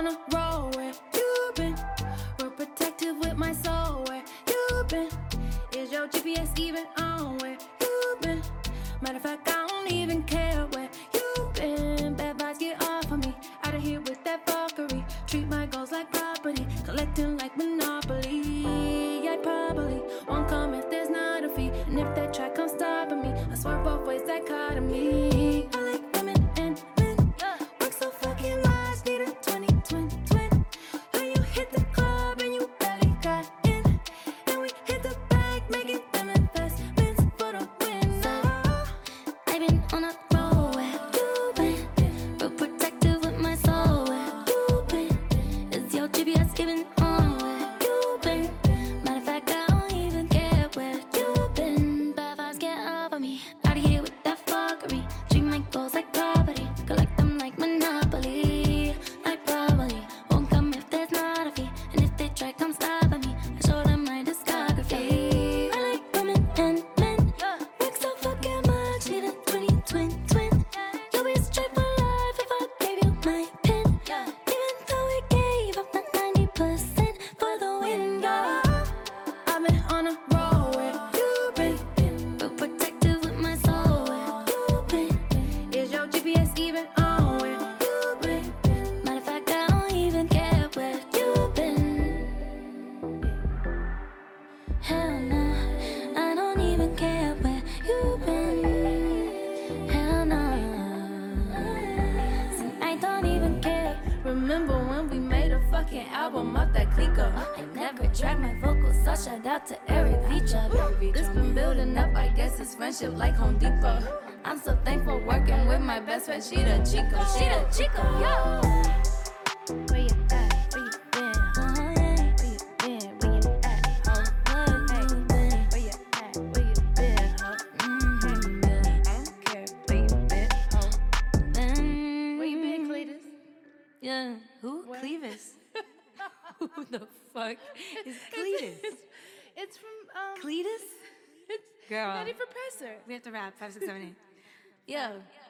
on a roll where you been. We're protective with my soul where you been. Is your GPS even on where you been? Matter of fact, I don't even care where you been. Bad vibes get off of me. Out of here with that fuckery. Treat my goals like property. Collecting like Monopoly. I probably won't come if there's not a fee. And if that track comes stopping me, I swear both ways dichotomy. I like women and men. Work so fucking much, need a 20. When you hit the club and you barely got in, and we hit the bank, making them investments for the win. I've been on a roll where you been. Real protective with my soul where you been. Is your GPS even on where you been? Matter of fact, I don't even care where you been. Bad vibes get off of me. Out of here with that fuckery. Treat my goals like property. Collect them like Monopoly. I probably won't come if there's not a fee. And if they try come stopping me, I show them my discography. I like women and men. Work so fucking much, need a 20. You'll be straight for life if I gave you my pin. Even though we gave up that 90% for the win, girl. I've been on a roll where you been. Real protective with my soul where you been. Is your GPS even on where you been? Matter of fact, I don't even care where you been. Hell no, I don't even care where you been. Hell no, see, I don't even care. Remember when we made a fucking album off that clicker? I never track my vocals, so shout out to Eric Vicha. This been building up, I guess it's friendship like Home Depot. I'm so thankful working with my best friend, she the Chico, yo. Where you at? Where you been? Where you been? Where you at? Hey, where you at? Where you been? I don't care where you been. Where you been, Cletus? Yeah, who? What? Clevis. Who the fuck is Cletus? It's from Cletus? It's Girl. Nutty Professor. We have to rap 5, 6, 7, 8. Yo,